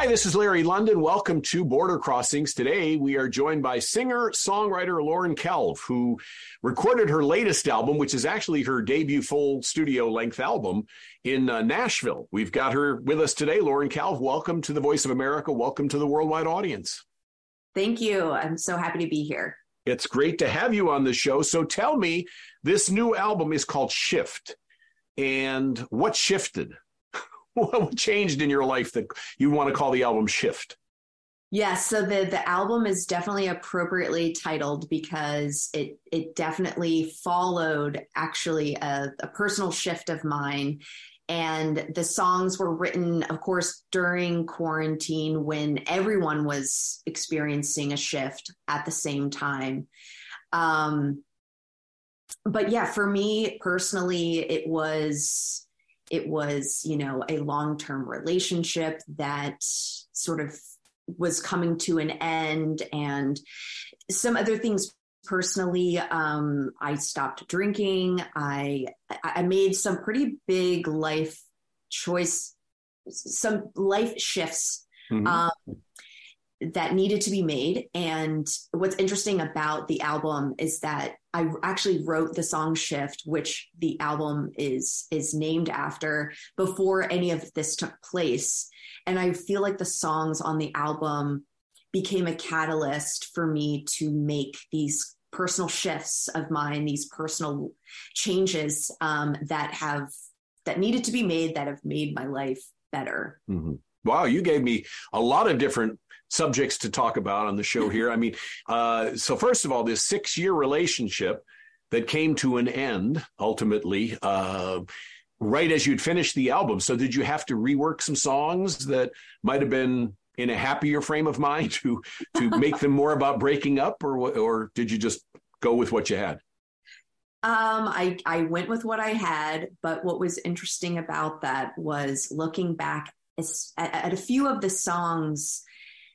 Hi, this is Larry London. Welcome to Border Crossings. Today, we are joined by singer-songwriter Lauren Kelv, who recorded her latest album, which is actually her debut full studio-length album in Nashville. We've got her with us today. Lauren Kelv, welcome to the Voice of America. Welcome to the worldwide audience. Thank you. I'm so happy to be here. It's great to have you on the show. So tell me, this new album is called Shift. And what shifted? What changed in your life that you want to call the album Shift? Yes, so the album is definitely appropriately titled because it definitely followed actually a personal shift of mine. And the songs were written, of course, during quarantine when everyone was experiencing a shift at the same time. But yeah, for me personally, it was, a long-term relationship that sort of was coming to an end, and some other things personally. I stopped drinking. I made some pretty big life some life shifts that needed to be made. And what's interesting about the album is that I actually wrote the song Shift, which the album is named after, before any of this took place. And I feel like the songs on the album became a catalyst for me to make these personal shifts of mine, these personal changes that needed to be made, that have made my life better. Mm-hmm. Wow, you gave me a lot of different subjects to talk about on the show here. I mean, so first of all, this 6-year relationship that came to an end ultimately, right as you'd finished the album. So did you have to rework some songs that might have been in a happier frame of mind to make them more about breaking up, or did you just go with what you had? I went with what I had, but what was interesting about that was looking back at a few of the songs.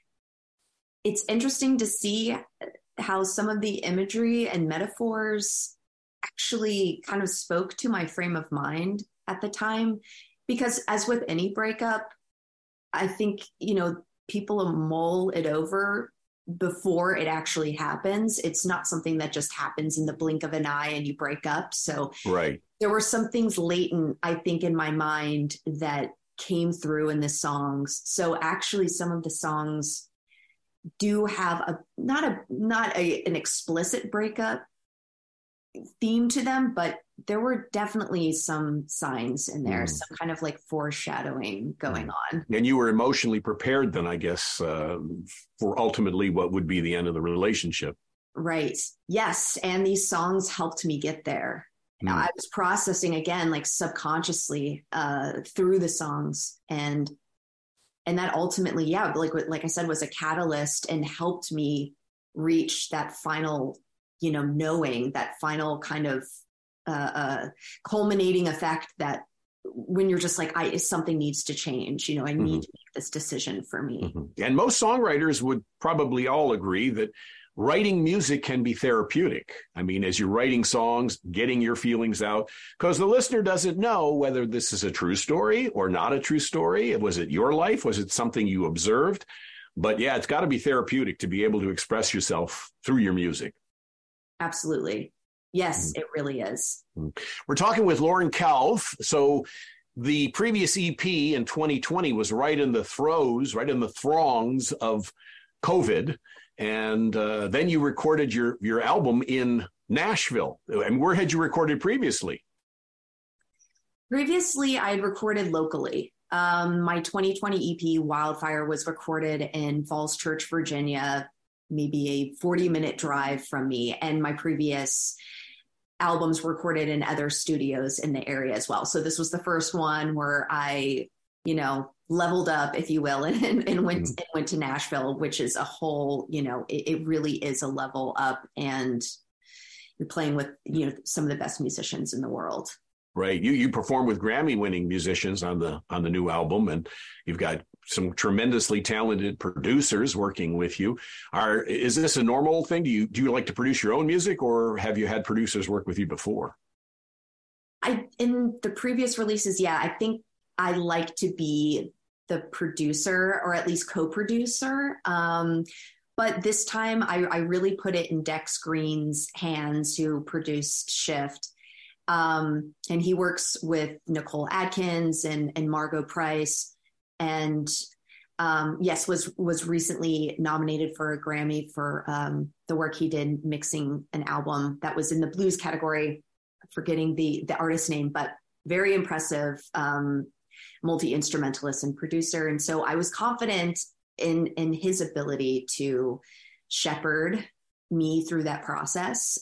It's interesting to see how some of the imagery and metaphors actually kind of spoke to my frame of mind at the time, because as with any breakup, I think, people mull it over before it actually happens. It's not something that just happens in the blink of an eye and you break up. So right. There were some things latent, I think, in my mind that came through in the songs. So actually some of the songs do have not an explicit breakup theme to them, but there were definitely some signs in there, some kind of like foreshadowing going on. And you were emotionally prepared then, I guess, for ultimately what would be the end of the relationship. Right. Yes. And these songs helped me get there. I was processing again, like subconsciously through the songs, and that ultimately, like I said, was a catalyst and helped me reach that final, knowing, that final kind of culminating effect that when you're just like, something needs to change, I need to make this decision for me. And most songwriters would probably all agree that writing music can be therapeutic. I mean, as you're writing songs, getting your feelings out, because the listener doesn't know whether this is a true story or not a true story. Was it your life? Was it something you observed? But yeah, it's got to be therapeutic to be able to express yourself through your music. Absolutely. Yes, it really is. We're talking with Lauren Kelv. So the previous EP in 2020 was right in the throngs of COVID. And then you recorded your album in Nashville. And where had you recorded previously? Previously, I had recorded locally. My 2020 EP, Wildfire, was recorded in Falls Church, Virginia, maybe a 40-minute drive from me. And my previous albums were recorded in other studios in the area as well. So this was the first one where I, leveled up, if you will, and went to Nashville, which is a whole, it really is a level up, and you're playing with, some of the best musicians in the world. Right. You perform with Grammy-winning musicians on the new album, and you've got some tremendously talented producers working with you. Is this a normal thing? Do you like to produce your own music, or have you had producers work with you before? In the previous releases, yeah, I think I like to be the producer, or at least co-producer. But this time I really put it in Dex Green's hands, who produced Shift. And he works with Nicole Adkins and Margot Price. And yes, was recently nominated for a Grammy for the work he did mixing an album that was in the blues category, forgetting the artist name, but very impressive multi-instrumentalist and producer. And so I was confident in his ability to shepherd me through that process.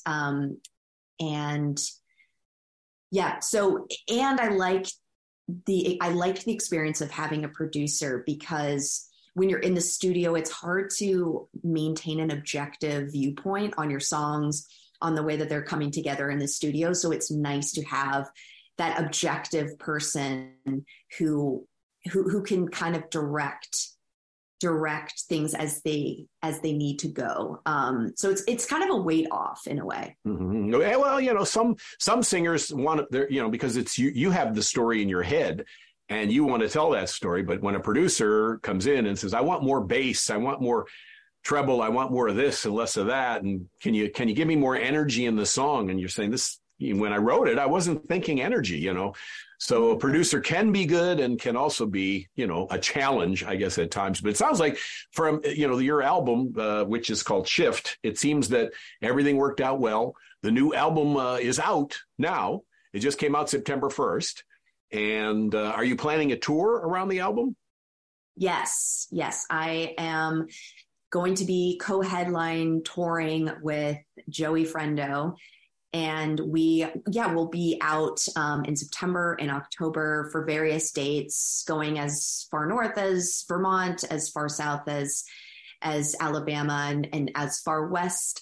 And yeah, so, and I liked the experience of having a producer, because when you're in the studio, it's hard to maintain an objective viewpoint on your songs, on the way that they're coming together in the studio. So it's nice to have that objective person who can kind of direct things as they need to go. So it's kind of a weight off in a way. Mm-hmm. Well, some singers want to, because it's you have the story in your head and you want to tell that story. But when a producer comes in and says, I want more bass, I want more treble, I want more of this and less of that, and can you give me more energy in the song? And you're saying, this, when I wrote it, I wasn't thinking energy, So a producer can be good and can also be, a challenge, I guess, at times. But it sounds like from, your album, which is called Shift, it seems that everything worked out well. The new album is out now. It just came out September 1st. And are you planning a tour around the album? Yes. I am going to be co-headline touring with Joey Friendo. And we'll be out in September and October for various dates, going as far north as Vermont, as far south as Alabama, and as far west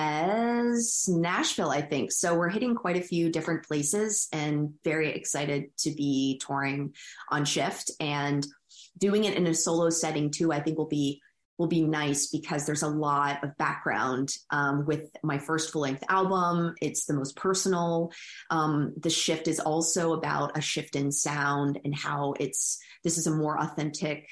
as Nashville, I think. So we're hitting quite a few different places, and very excited to be touring on Shift, and doing it in a solo setting too. I think will be nice, because there's a lot of background with my first full-length album. It's the most personal. The Shift is also about a shift in sound, and how this is a more authentic,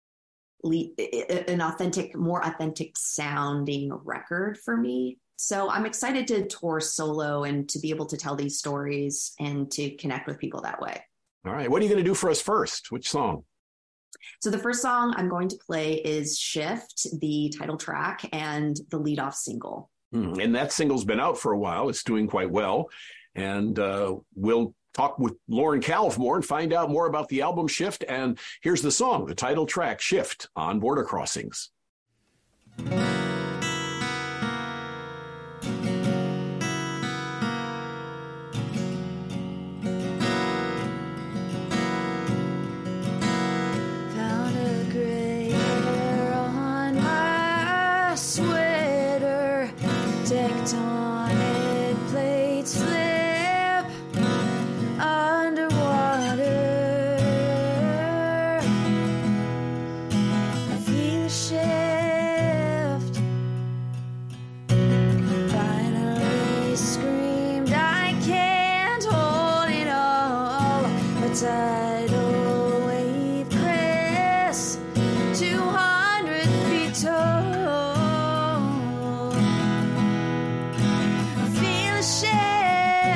more authentic sounding record for me. So I'm excited to tour solo and to be able to tell these stories and to connect with people that way. All right. What are you going to do for us first? Which song? So the first song I'm going to play is Shift, the title track and the lead-off single. And that single's been out for a while. It's doing quite well. And we'll talk with Lauren Calf more and find out more about the album Shift. And here's the song, the title track, Shift, on Border Crossings. Shift.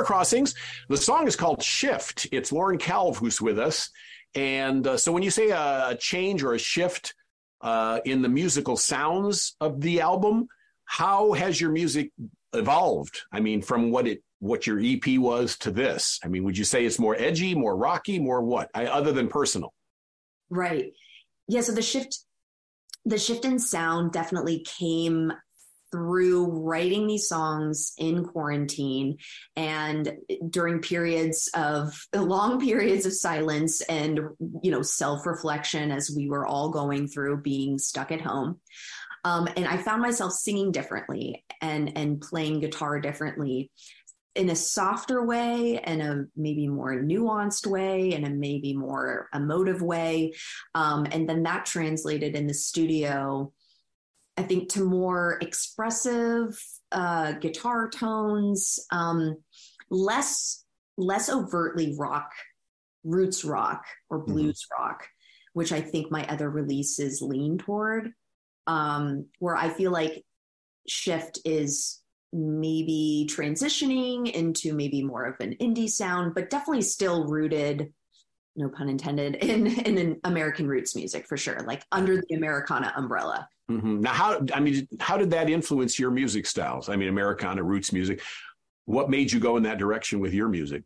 Border Crossings. The song is called Shift. It's Lauren Calve who's with us. And so when you say a change or a shift in the musical sounds of the album, how has your music evolved? I mean, from what your EP was to this? I mean, would you say it's more edgy, more rocky, more what, other than personal? Right. Yeah. So the shift in sound definitely came through writing these songs in quarantine and during long periods of silence and, self-reflection as we were all going through being stuck at home. And I found myself singing differently and playing guitar differently in a softer way and a maybe more nuanced way and a maybe more emotive way. And then that translated in the studio, I think, to more expressive guitar tones, less overtly roots rock or blues rock, which I think my other releases lean toward, where I feel like Shift is maybe transitioning into maybe more of an indie sound, but definitely still rooted, no pun intended, in an American roots music for sure, like under the Americana umbrella. Mm-hmm. Now, how did that influence your music styles? I mean, Americana roots music. What made you go in that direction with your music?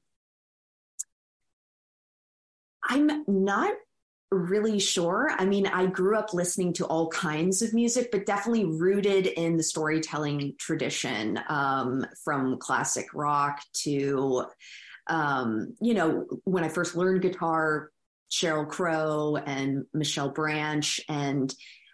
I'm not really sure. I mean, I grew up listening to all kinds of music, but definitely rooted in the storytelling tradition, from classic rock to, when I first learned guitar, Sheryl Crow and Michelle Branch and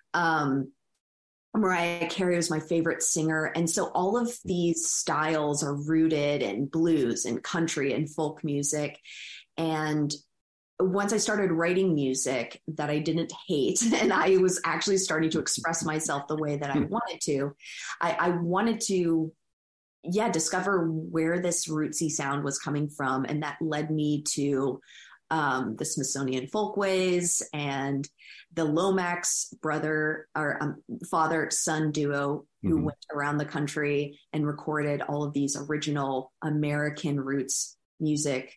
Mariah Carey was my favorite singer. And so all of these styles are rooted in blues and country and folk music. And once I started writing music that I didn't hate, and I was actually starting to express myself the way that I wanted to, I wanted to, discover where this rootsy sound was coming from. And that led me to the Smithsonian Folkways and the Lomax father-son duo who went around the country and recorded all of these original American roots music.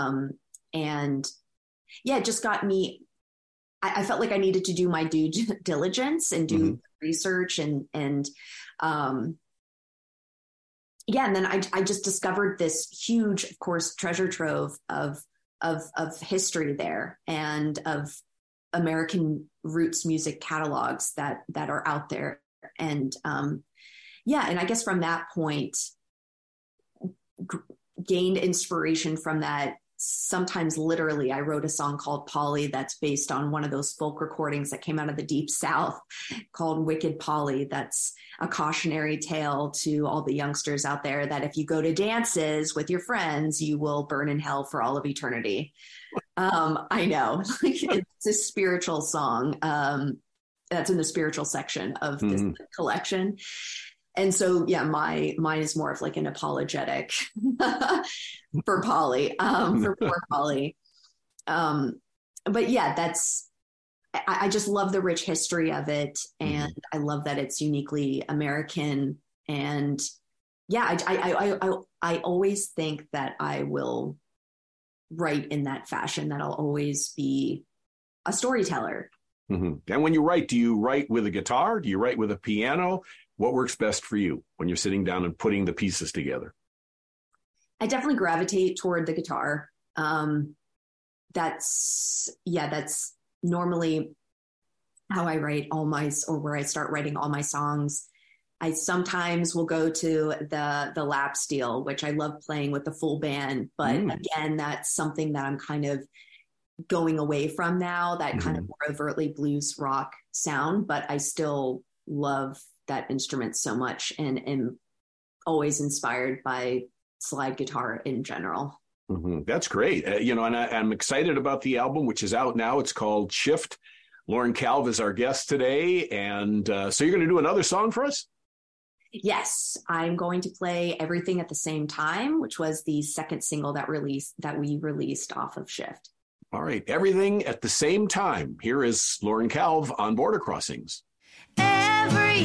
It just got me, I felt like I needed to do my due diligence and do research and then I just discovered this huge, of course, treasure trove of history there and of American roots music catalogs that are out there. And and I guess from that point, gained inspiration from that. Sometimes literally, I wrote a song called Polly that's based on one of those folk recordings that came out of the Deep South called Wicked Polly. That's a cautionary tale to all the youngsters out there that if you go to dances with your friends, you will burn in hell for all of eternity. I know it's a spiritual song that's in the spiritual section of this collection. And so, mine is more of like an apologetic for Polly, for poor Polly. But I just love the rich history of it. And I love that it's uniquely American. And I always think that I will write in that fashion, that I'll always be a storyteller. And when you write, do you write with a guitar? Do you write with a piano? What works best for you when you're sitting down and putting the pieces together? I definitely gravitate toward the guitar. That's normally how I write or where I start writing all my songs. I sometimes will go to the lap steel, which I love playing with the full band. But again, that's something that I'm kind of going away from now, that kind of more overtly blues rock sound. But I still love that instrument so much and am always inspired by slide guitar in general. That's great. And I'm excited about the album, which is out now. It's called Shift. Lauren Calve is our guest today. And so you're going to do another song for us? Yes, I'm going to play Everything at the Same Time, which was the second single that we released off of Shift. All right. Everything at the Same Time. Here is Lauren Calve on Border Crossings.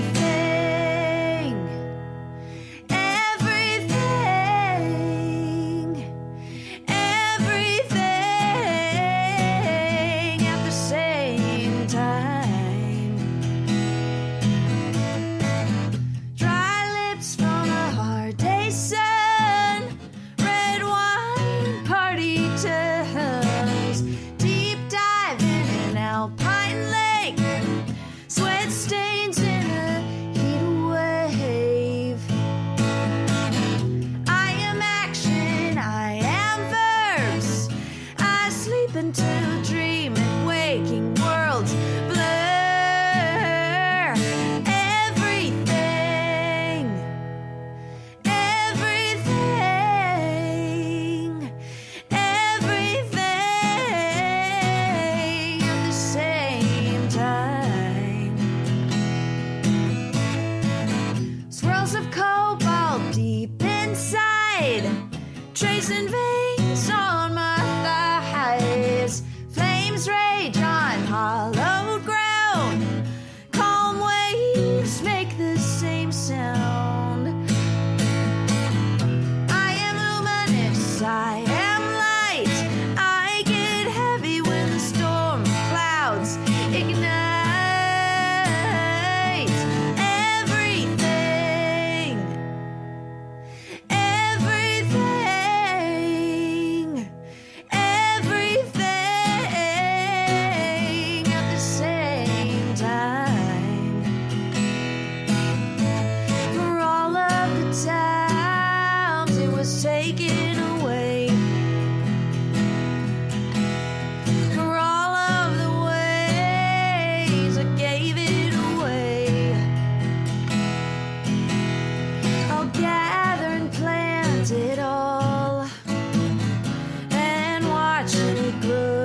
Everything into dream and waking worlds blur. Everything, everything, everything at the same time. Swirls of cobalt deep inside, tracing veins on my thighs. Flames rage on hollowed ground. Calm waves make the same sound. I am luminous, I am light. I get heavy when the storm clouds ignite. Everything, everything, everything at the same time. For all of the times it was taken away, for all of the ways I gave it away, I'll gather and plant it all and watch it grow.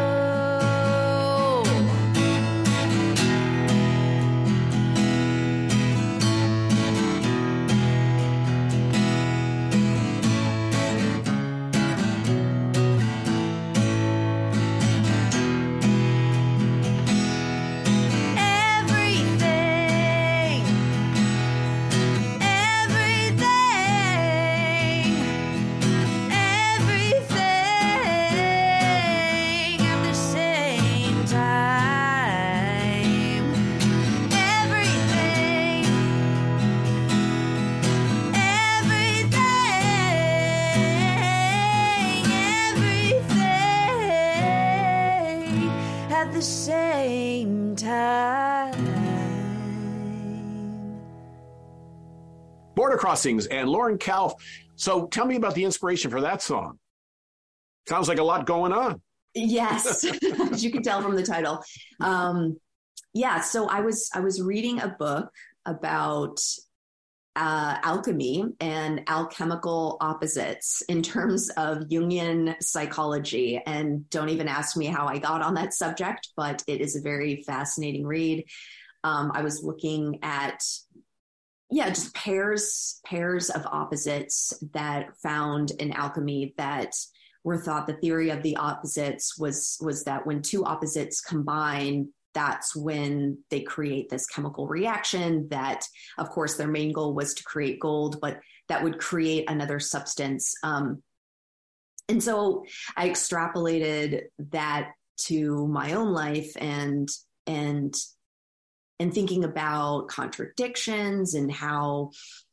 Everything, everything, everything at the same time. Everything, everything, everything at the same time. Border Crossings and Lauren Kalf. So tell me about the inspiration for that song. Sounds like a lot going on. Yes, as you can tell from the title. Yeah, so I was reading a book about alchemy and alchemical opposites in terms of Jungian psychology. And don't even ask me how I got on that subject, but it is a very fascinating read. I was looking at just pairs of opposites that found in alchemy that were thought. The theory of the opposites was that when two opposites combine, that's when they create this chemical reaction that, of course, their main goal was to create gold, but that would create another substance. And so I extrapolated that to my own life and thinking about contradictions and how,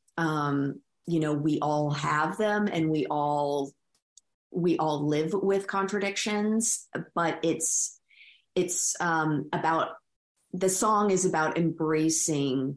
we all have them and we all live with contradictions, but it's about, the song is about embracing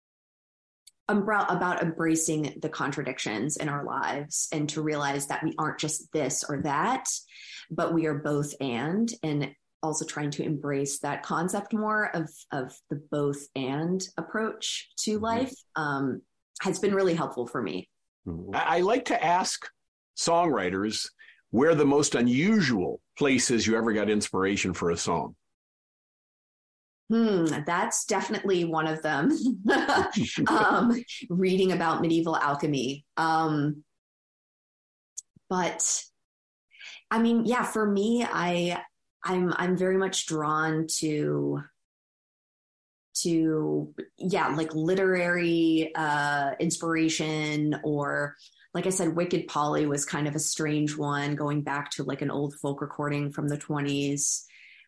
the contradictions in our lives and to realize that we aren't just this or that, but we are both and also trying to embrace that concept more of the both and approach to life has been really helpful for me. I like to ask songwriters where the most unusual places you ever got inspiration for a song. That's definitely one of them. Reading about medieval alchemy. But I mean, yeah, for me, I'm very much drawn to like literary inspiration, or like I said, Wicked Polly was kind of a strange one, going back to like an old folk recording from the 1920s.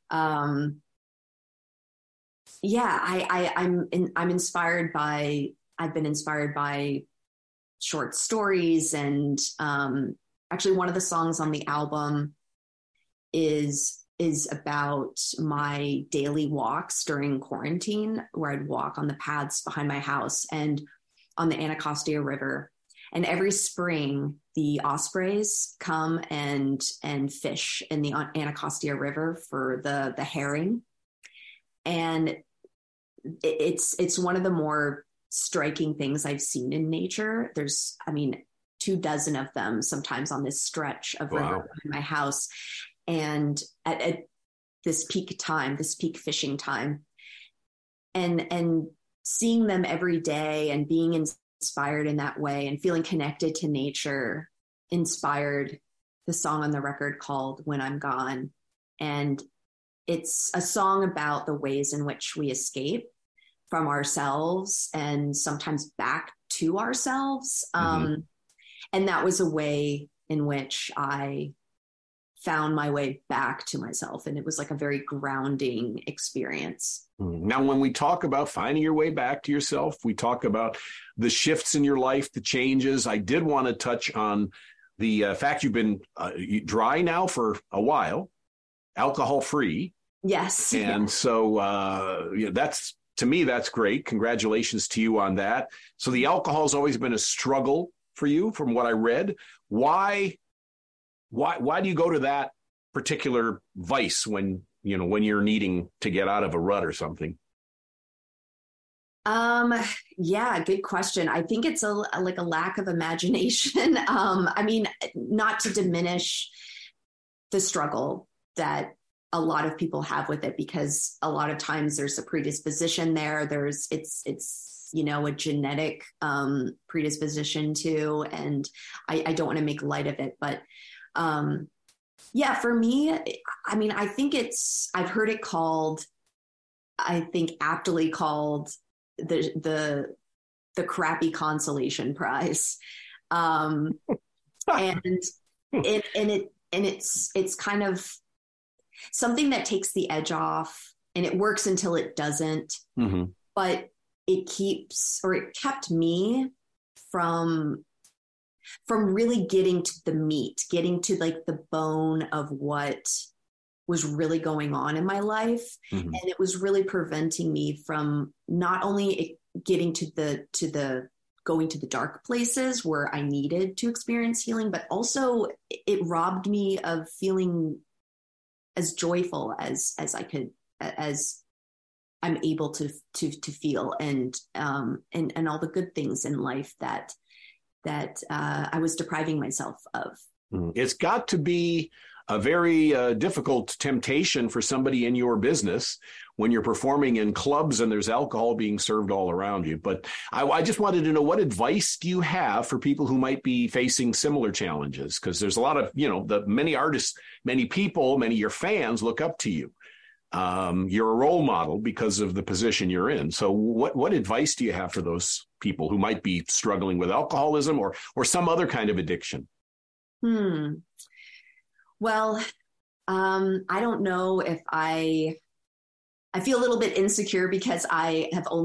I'm inspired by, I've been inspired by short stories, and actually one of the songs on the album is about my daily walks during quarantine, where I'd walk on the paths behind my house and on the Anacostia River. And every spring, the ospreys come and fish in the Anacostia River for the herring. And it's one of the more striking things I've seen in nature. There's, 24 of them sometimes on this stretch of river in my house. And at this peak fishing time, and seeing them every day and being inspired in that way and feeling connected to nature inspired the song on the record called When I'm Gone. And it's a song about the ways in which we escape from ourselves and sometimes back to ourselves. And that was a way in which I found my way back to myself. And it was like a very grounding experience. Now, when we talk about finding your way back to yourself, we talk about the shifts in your life, the changes. I did want to touch on the fact you've been dry now for a while, alcohol-free. Yes. And so that's, to me, that's great. Congratulations to you on that. So the alcohol has always been a struggle for you, from what I read. Why do you go to that particular vice when you're needing to get out of a rut or something? Yeah, good question. I think it's a lack of imagination. Not to diminish the struggle that a lot of people have with it, because a lot of times there's a predisposition there. It's a genetic predisposition too. And I don't want to make light of it, but for me, I think I've heard it called, I think aptly called the crappy consolation prize. And it's kind of something that takes the edge off, and it works until it doesn't, but it kept me from really getting to the meat, getting to like the bone of what was really going on in my life. And it was really preventing me from not only getting to the going to the dark places where I needed to experience healing, but also it robbed me of feeling as joyful as I could, as I'm able to feel, and all the good things in life that I was depriving myself of. It's got to be a very difficult temptation for somebody in your business when you're performing in clubs and there's alcohol being served all around you. But I just wanted to know, what advice do you have for people who might be facing similar challenges? Because there's a lot of, the many artists, many people, many of your fans look up to you. You're a role model because of the position you're in. So what advice do you have for those people who might be struggling with alcoholism or some other kind of addiction? Well, I don't know if I feel a little bit insecure because I haven't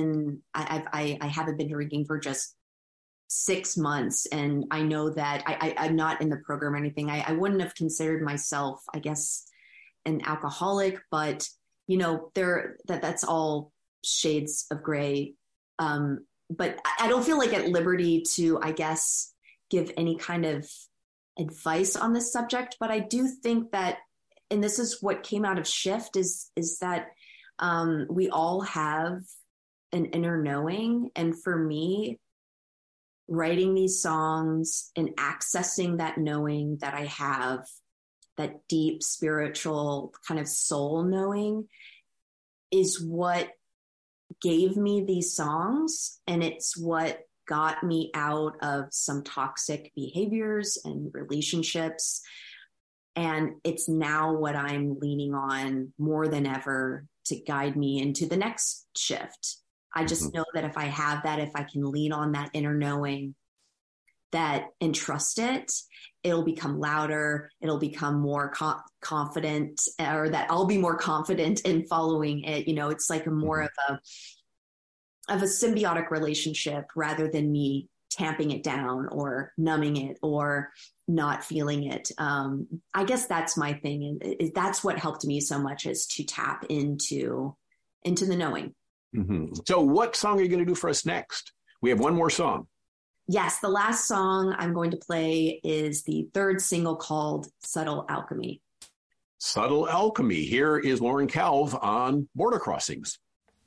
been drinking for just 6 months. And I know that I'm not in the program or anything. I wouldn't have considered myself, I guess, an alcoholic, but that's all shades of gray. But I don't feel like at liberty to, I guess, give any kind of advice on this subject. But I do think that, and this is what came out of Shift, is that we all have an inner knowing. And for me, writing these songs and accessing that knowing that I have, that deep spiritual kind of soul knowing, is what gave me these songs. And it's what got me out of some toxic behaviors and relationships. And it's now what I'm leaning on more than ever to guide me into the next shift. I just know that if I have that, if I can lean on that inner knowing and trust it, it'll become louder. It'll become more confident, or that I'll be more confident in following it. It's like more of a symbiotic relationship rather than me tamping it down or numbing it or not feeling it. I guess that's my thing. And that's what helped me so much, is to tap into the knowing. So what song are you going to do for us next? We have one more song. Yes, the last song I'm going to play is the third single called Subtle Alchemy. Subtle Alchemy. Here is Lauren Calve on Border Crossings.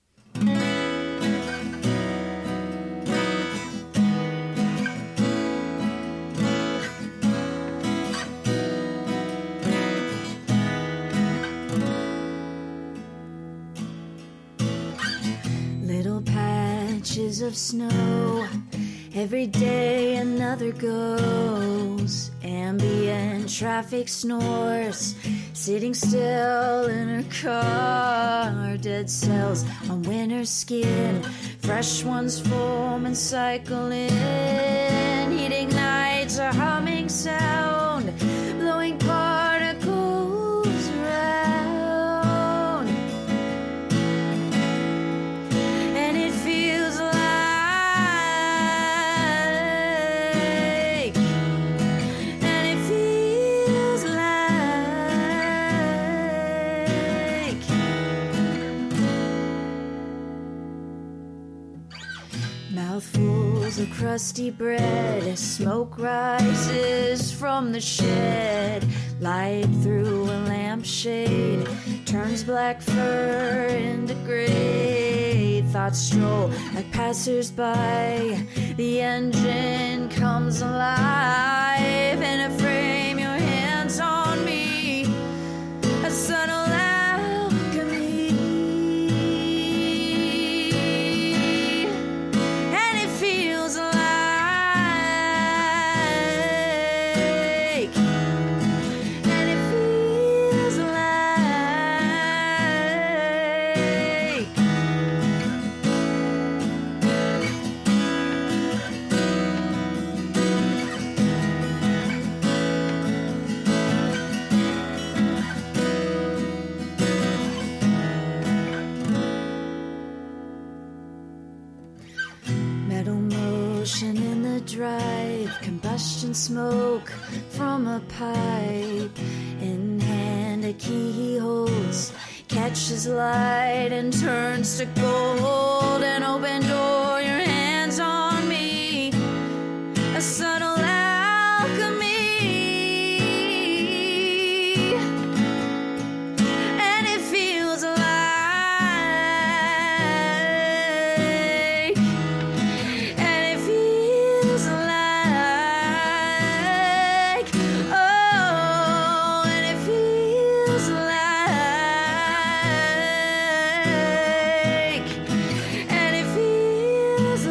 Little patches of snow, every day another goes. Ambient traffic snores, sitting still in her car. Dead cells on winter skin, fresh ones form and cycle in. Heat ignites a humming sound, blowing particles around. And it feels like, and it feels like mouthfuls of crusty bread as smoke rises from the shed. Light through a lampshade turns black fur into gray. Thoughts stroll like passers-by. The engine comes alive. In a frame, your hands on me. A subtle alchemy. And it feels like, and it feels like, metal motion in the drive, combustion smoke from a pipe. In hand a key he holds, catches light and turns to gold. An open door, your hands on me. A subtle alchemy. And it feels like, and it feels like, oh, and it feels like, and it feels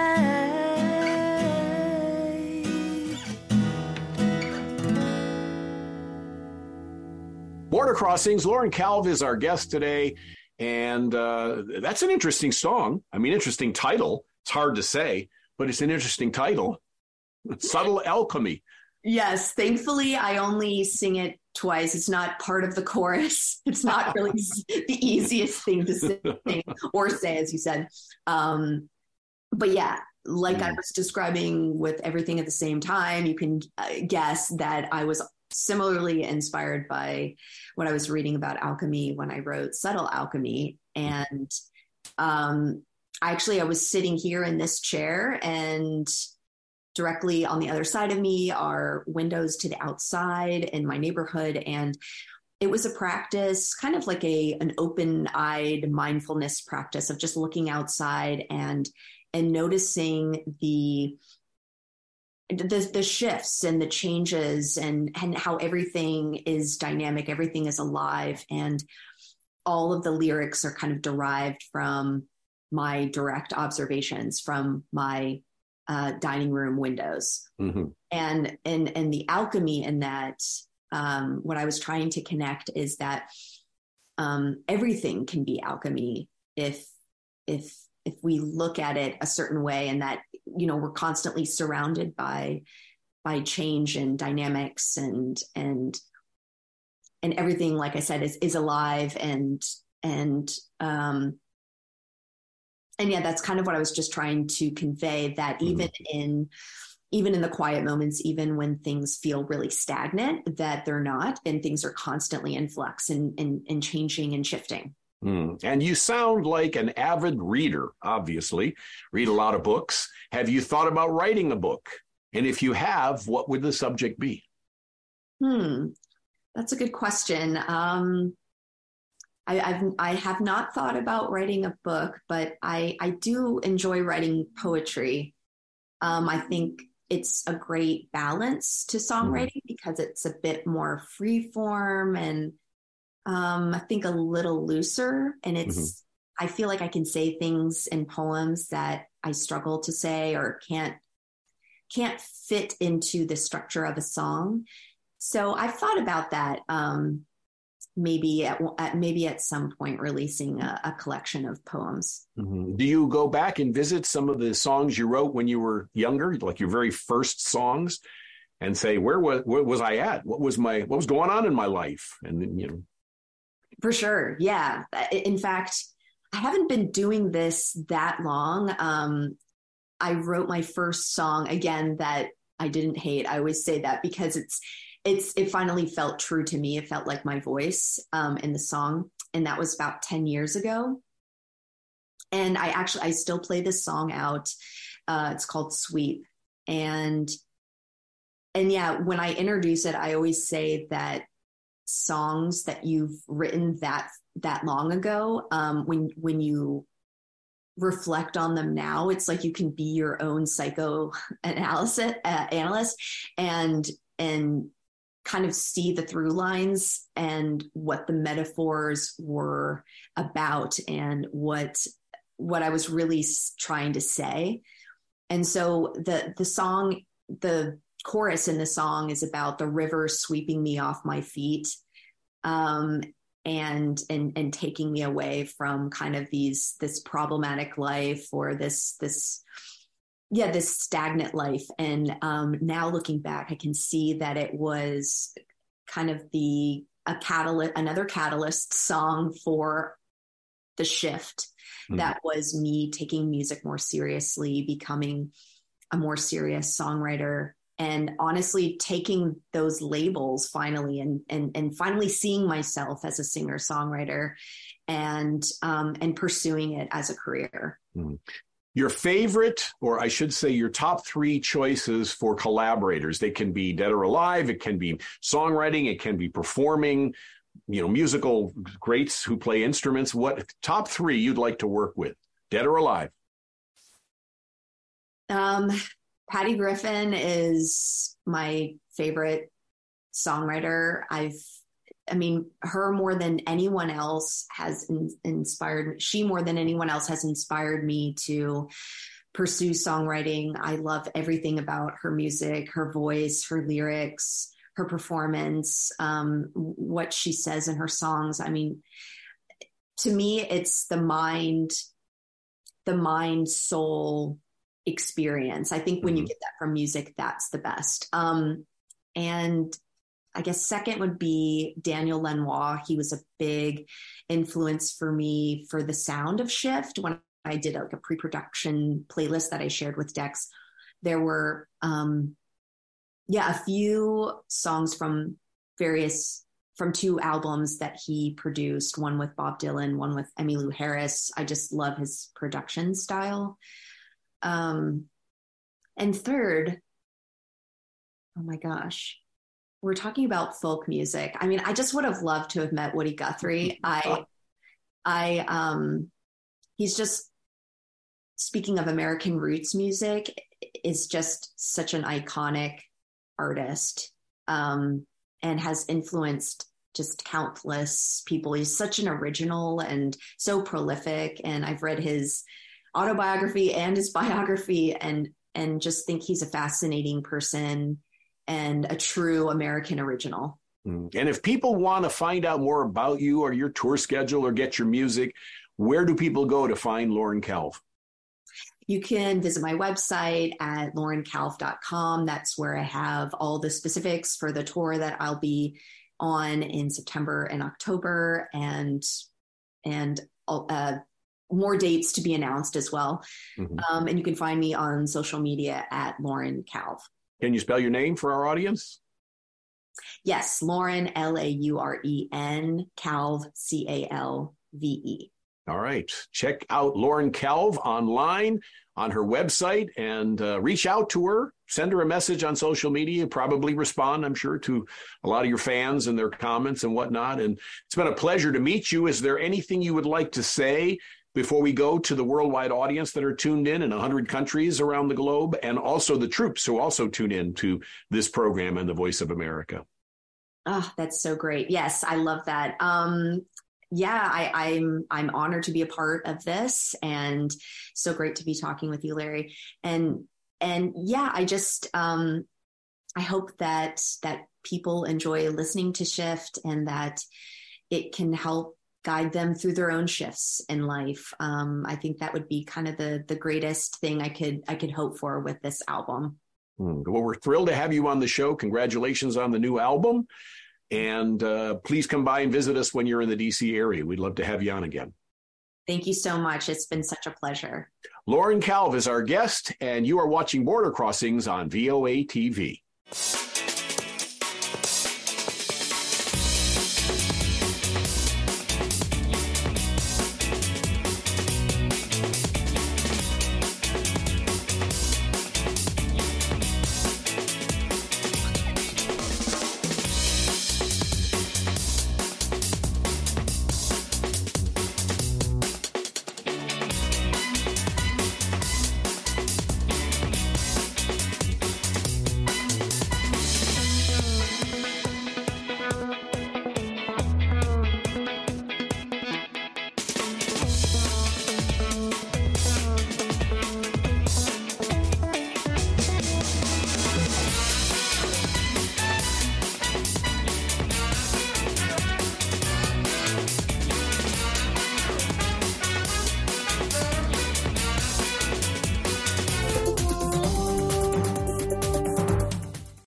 like. Border Crossings. Lauren Calve is our guest today. And that's an interesting song. I mean, interesting title. It's hard to say, but it's an interesting title. Subtle Alchemy. Yes, thankfully, I only sing it twice. It's not part of the chorus. It's not really the easiest thing to sing or say, as you said. But yeah, like I was describing with everything at the same time, you can guess that I was similarly inspired by what I was reading about alchemy when I wrote Subtle Alchemy. And I was sitting here in this chair, and directly on the other side of me are windows to the outside in my neighborhood. And it was a practice, kind of like an open-eyed mindfulness practice of just looking outside and noticing the shifts and the changes and how everything is dynamic, everything is alive. And all of the lyrics are kind of derived from my direct observations from my dining room windows. Mm-hmm. And the alchemy in that, what I was trying to connect is that everything can be alchemy if we look at it a certain way, and that, you know, we're constantly surrounded by change and dynamics and everything, like I said, is alive and yeah, that's kind of what I was just trying to convey, that even in the quiet moments, even when things feel really stagnant, that they're not, and things are constantly in flux and changing and shifting. And you sound like an avid reader, obviously. Read a lot of books. Have you thought about writing a book? And if you have, what would the subject be? That's a good question. I have not thought about writing a book, but I do enjoy writing poetry. I think it's a great balance to songwriting because it's a bit more free form and I think a little looser. And I feel like I can say things in poems that I struggle to say or can't fit into the structure of a song. So I've thought about that. Maybe at some point releasing a collection of poems. Do you go back and visit some of the songs you wrote when you were younger, like your very first songs, and say, where was I at? What was going on in my life? And then, For sure. Yeah. In fact, I haven't been doing this that long. I wrote my first song, again, that I didn't hate. I always say that because it finally felt true to me. It felt like my voice in the song. And that was about 10 years ago. And I still play this song out. It's called Sweep. And yeah, when I introduce it, I always say that songs that you've written that long ago, when you reflect on them now, it's like you can be your own psychoanalyst and kind of see the through lines and what the metaphors were about and what I was really trying to say. And so the song, the chorus in the song is about the river sweeping me off my feet, and taking me away from kind of this problematic life or this stagnant life. And now looking back, I can see that it was kind of another catalyst song for the shift. That was me taking music more seriously, becoming a more serious songwriter, and honestly taking those labels finally and finally seeing myself as a singer-songwriter and pursuing it as a career. Your favorite, or I should say your top 3 choices for collaborators. They can be dead or alive. It can be songwriting. It can be performing, musical greats who play instruments. What top 3 you'd like to work with, dead or alive? Patty Griffin is my favorite songwriter. Her more than anyone else has inspired. She more than anyone else has inspired me to pursue songwriting. I love everything about her music, her voice, her lyrics, her performance, what she says in her songs. To me, it's the mind soul experience. I think when you get that from music, that's the best. And I guess second would be Daniel Lanois. He was a big influence for me for the sound of Shift. When I did a pre-production playlist that I shared with Dex, there were a few songs from 2 albums that he produced, one with Bob Dylan, one with Emmylou Harris. I just love his production style. And third, oh my gosh, we're talking about folk music. I just would have loved to have met Woody Guthrie. He's just, speaking of American roots music, is just such an iconic artist, and has influenced just countless people. He's such an original and so prolific. And I've read his autobiography and his biography and just think he's a fascinating person and a true American original. And if people want to find out more about you or your tour schedule or get your music, where do people go to find Lauren Calve? You can visit my website at laurencalve.com. That's where I have all the specifics for the tour that I'll be on in September and October, and more dates to be announced as well. And you can find me on social media at Lauren Calve. Can you spell your name for our audience? Yes, Lauren, Lauren, Calve, Calve. All right. Check out Lauren Calve online on her website and reach out to her. Send her a message on social media. Probably respond, I'm sure, to a lot of your fans and their comments and whatnot. And it's been a pleasure to meet you. Is there anything you would like to say before we go to the worldwide audience that are tuned in 100 countries around the globe, and also the troops who also tune in to this program and the Voice of America? Oh, that's so great. Yes, I love that. I'm honored to be a part of this, and so great to be talking with you, Larry. And I just I hope that people enjoy listening to Shift, and that it can help guide them through their own shifts in life. I think that would be kind of the greatest thing I could hope for with this album. Well, we're thrilled to have you on the show. Congratulations on the new album. And please come by and visit us when you're in the DC area. We'd love to have you on again. Thank you so much. It's been such a pleasure. Lauren Calve is our guest, and you are watching Border Crossings on VOA TV.